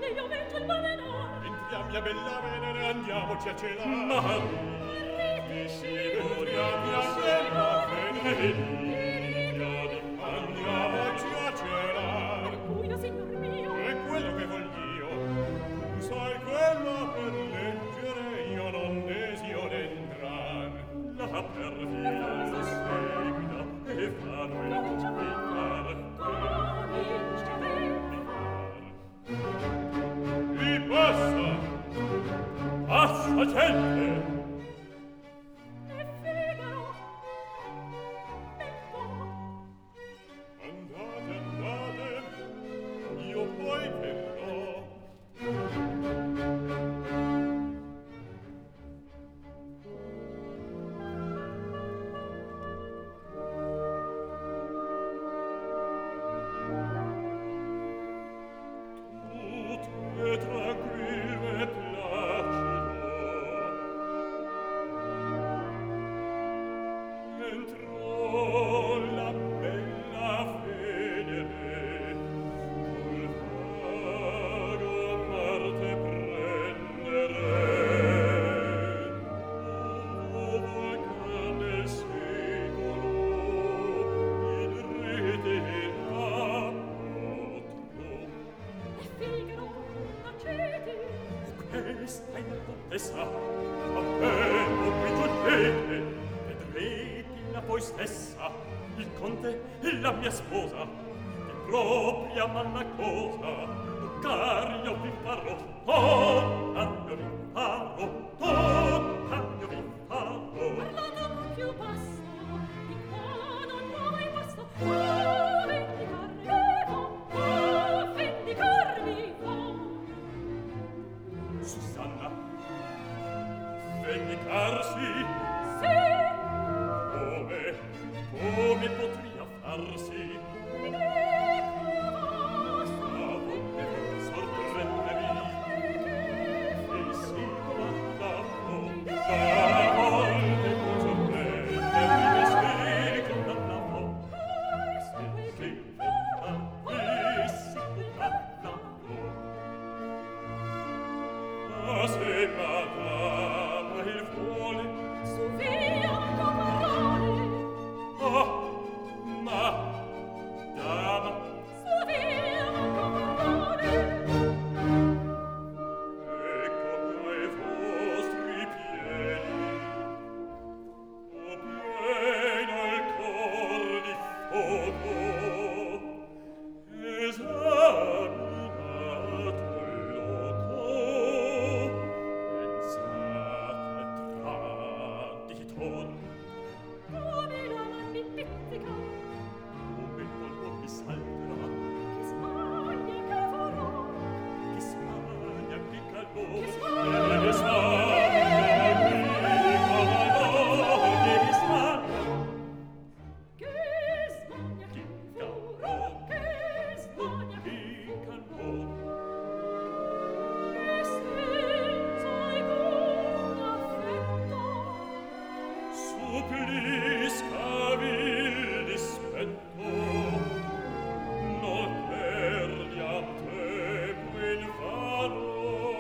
io veggio il balenare. Entriamo, mia bella Venere, andiamoci a celare. Ma Figuriamo, mia bella Venere, andiamoci a celare. buio, signor mio. È quello che voglio. Tu sai quello per leggere, io non desio d'entrar. La perfida seguita e fa noi e passa, passa gente. E Figaro, e poi Andate, andate, io poi verrò. Tutto è tranquillo e placido. Entrò la bella Venere, col vago Marte prendere. O vulcane secolo, in rete e l'apotro. e Figaro, tacete. Questa è la contessa, appena qui giungete, vedrete la voi stessa, il conte e la mia sposa, di propria manna cosa, toccare io vi farò, toccare io vi farò, toccare io vi farò. Parlate un po' più basso, di qua non muove passo. Oh, vendicarvi vo. Susanna, vendicarsi, Sì, come potria farsi? A volte sorprendevi, e si comandavo, a volte sorprendevi, e si condannavo, e si condannavo. Ma se madama il vuole, su via con parole. ma dama, Su via con parole. ecco ai vostri piedi, o pieno il cor di fuoco, esaminato il loco, pensate al traditor. Come la man mi pizzica, Come il polvo mi salterà, che smania che farò. che smania, che calor, Che smania, che smania, che calor, che smania, Che smania che farò, che smania che calor. che senza alcun affetto. Suppliscavi il dispetto, non perdi a tempo invano,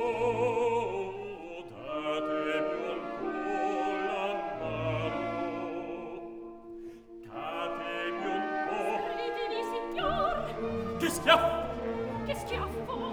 datemi un po' la mano, datemi un po'. Servitevi, signor, Che schiaffo! che schiaffo.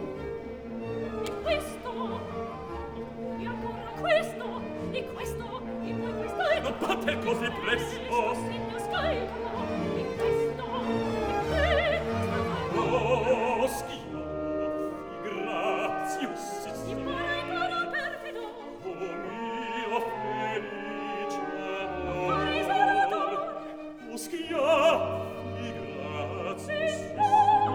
E questo, e ancora questo, e questo, e poi questo, e Non batte così presto! Segno scalco, e questo, e questo, Oh, schifo! Graziosissimo! si pare ancora perfido. Oh mio felice Pare amor! Salvador. Oh schiaffi graziosissimi! Oh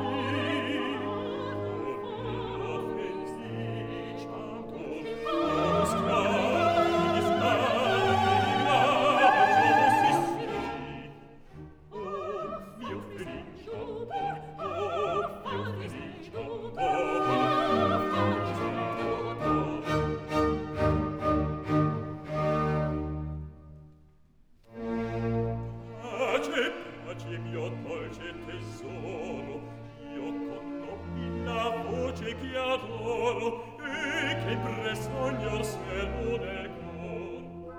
mio felice amor! Oh schiaffi graziosissimi! adoro e che impressa ogni orsello del cor.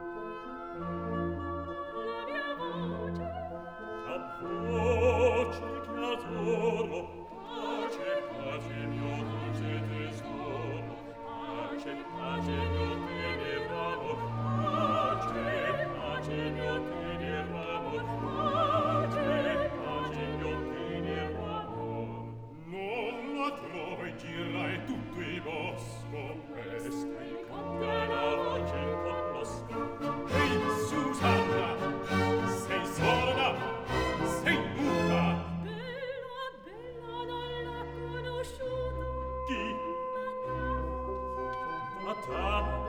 La mia voce, La voce che adoro, pace, pace, mio dolce tesoro, pace, pace, mio tenero amor, pace, pace, mio tenero amor, pace, pace, mio tenero amor. Non la trovi, girai tutto il bosco, pesca il conte la voce conosco. Ehi, Susanna, sei sorda, sei muta. bella, bella, non l'ho conosciuta. Chi? Madame, Madame,